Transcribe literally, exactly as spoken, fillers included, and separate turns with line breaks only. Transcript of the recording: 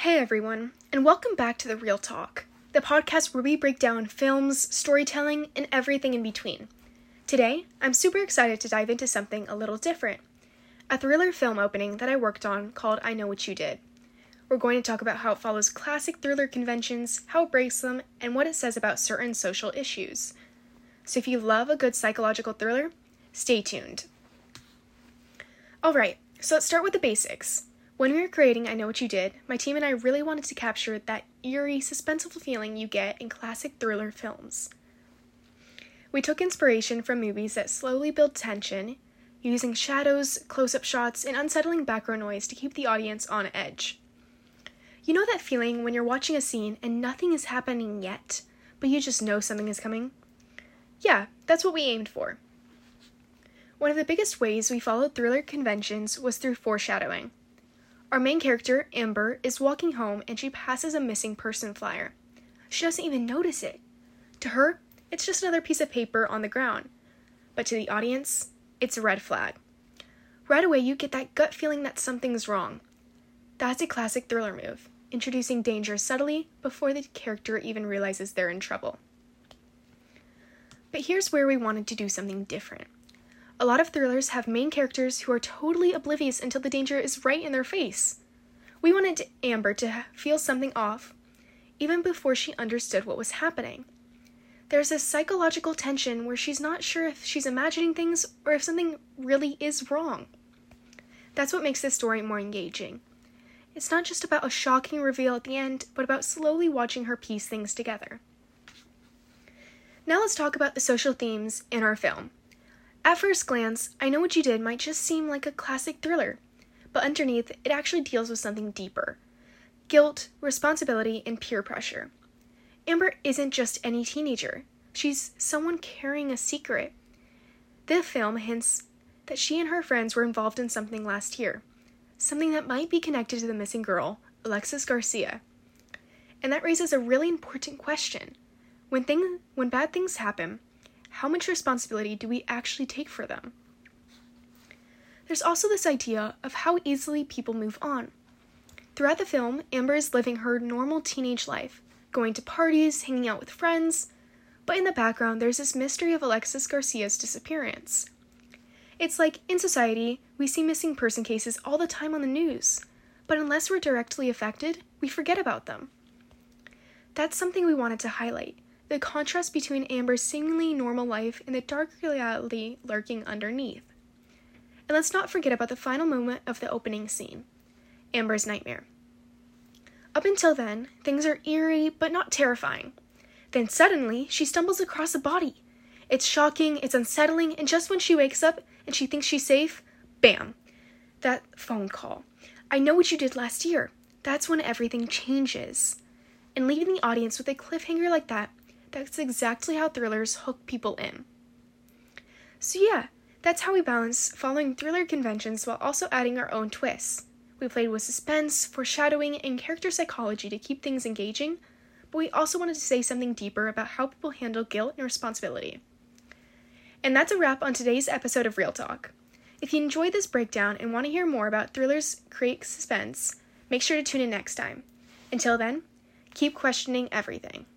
Hey everyone, and welcome back to The Real Talk, the podcast where we break down films, storytelling, and everything in between. Today, I'm super excited to dive into something a little different, a thriller film opening that I worked on called I Know What You Did. We're going to talk about how it follows classic thriller conventions, how it breaks them, and what it says about certain social issues. So if you love a good psychological thriller, stay tuned. Alright, so let's start with the basics. When we were creating I Know What You Did, my team and I really wanted to capture that eerie, suspenseful feeling you get in classic thriller films. We took inspiration from movies that slowly build tension, using shadows, close-up shots, and unsettling background noise to keep the audience on edge. You know that feeling when you're watching a scene and nothing is happening yet, but you just know something is coming? Yeah, that's what we aimed for. One of the biggest ways we followed thriller conventions was through foreshadowing. Our main character, Amber, is walking home and she passes a missing person flyer. She doesn't even notice it. To her, it's just another piece of paper on the ground. But to the audience, it's a red flag. Right away, you get that gut feeling that something's wrong. That's a classic thriller move, introducing danger subtly before the character even realizes they're in trouble. But here's where we wanted to do something different. A lot of thrillers have main characters who are totally oblivious until the danger is right in their face. We wanted Amber to feel something off, even before she understood what was happening. There's a psychological tension where she's not sure if she's imagining things or if something really is wrong. That's what makes this story more engaging. It's not just about a shocking reveal at the end, but about slowly watching her piece things together. Now let's talk about the social themes in our film. At first glance, I Know What You Did might just seem like a classic thriller, but underneath, it actually deals with something deeper. Guilt, responsibility, and peer pressure. Amber isn't just any teenager. She's someone carrying a secret. The film hints that she and her friends were involved in something last year, something that might be connected to the missing girl, Alexis Garcia. And that raises a really important question. When thing, when bad things happen, how much responsibility do we actually take for them? There's also this idea of how easily people move on. Throughout the film, Amber is living her normal teenage life, going to parties, hanging out with friends, but in the background there's this mystery of Alexis Garcia's disappearance. It's like, in society, we see missing person cases all the time on the news, but unless we're directly affected, we forget about them. That's something we wanted to highlight. The contrast between Amber's seemingly normal life and the dark reality lurking underneath. And let's not forget about the final moment of the opening scene, Amber's nightmare. Up until then, things are eerie but not terrifying. Then suddenly, she stumbles across a body. It's shocking, it's unsettling, and just when she wakes up and she thinks she's safe, bam! That phone call. I know what you did last year. That's when everything changes. And leaving the audience with a cliffhanger like that, that's exactly how thrillers hook people in. So yeah, that's how we balance following thriller conventions while also adding our own twists. We played with suspense, foreshadowing, and character psychology to keep things engaging, but we also wanted to say something deeper about how people handle guilt and responsibility. And that's a wrap on today's episode of Real Talk. If you enjoyed this breakdown and want to hear more about thrillers create suspense, make sure to tune in next time. Until then, keep questioning everything.